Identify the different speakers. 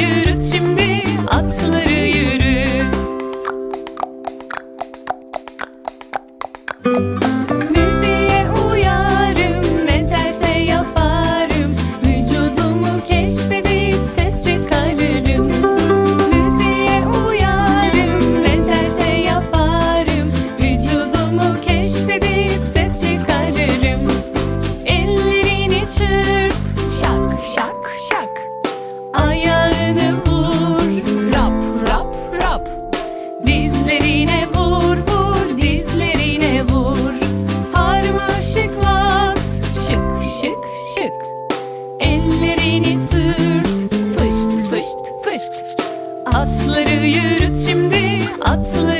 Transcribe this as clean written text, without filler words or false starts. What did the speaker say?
Speaker 1: yürüt şimdi, atları yürüt. Müziğe uyarım, ne derse yaparım. Vücudumu keşfedip ses çıkarırım. Müziğe uyarım, ne derse yaparım. Vücudumu keşfedip ses çıkarırım. Ellerini çırp, şak şak şak. Ayağını vur, rap rap rap. Dizlerine vur vur, dizlerine vur. Parmağı şıklat, şık şık şık. Ellerini sürt, fışt fışt fışt. Atları yürüt şimdi, atları